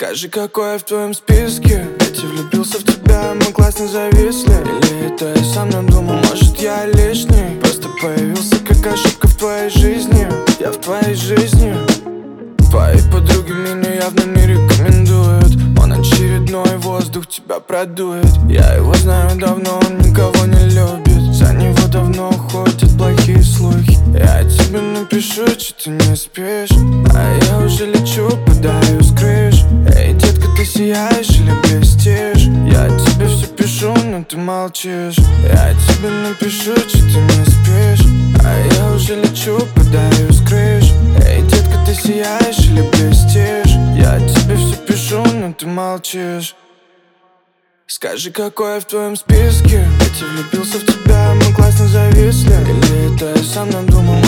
Скажи, какой я в твоем списке? Ведь я влюбился в тебя, мы классно зависли. Или это я сам надумал, может я лишний? Просто появился как ошибка в твоей жизни. Я в твоей жизни. Твои подруги меня явно не рекомендуют. Он очередной воздух тебя продует. Я его знаю давно, он никого не любит. За него давно ходят плохие слухи. Я тебе напишу, что ты не спишь, а я уже лечу, подаю скрыш. Эй, детка, ты сияешь или блестишь? Я тебе все пишу, но ты молчишь. Я тебе напишу, что ты не спишь, а я уже лечу, подаю скрыш. Эй, детка, ты сияешь или блестишь? Я тебе все пишу, но ты молчишь. Скажи, какой я в твоем списке? Ведь я влюбился в тебя, мы классно зависли. Или это я сам надумал,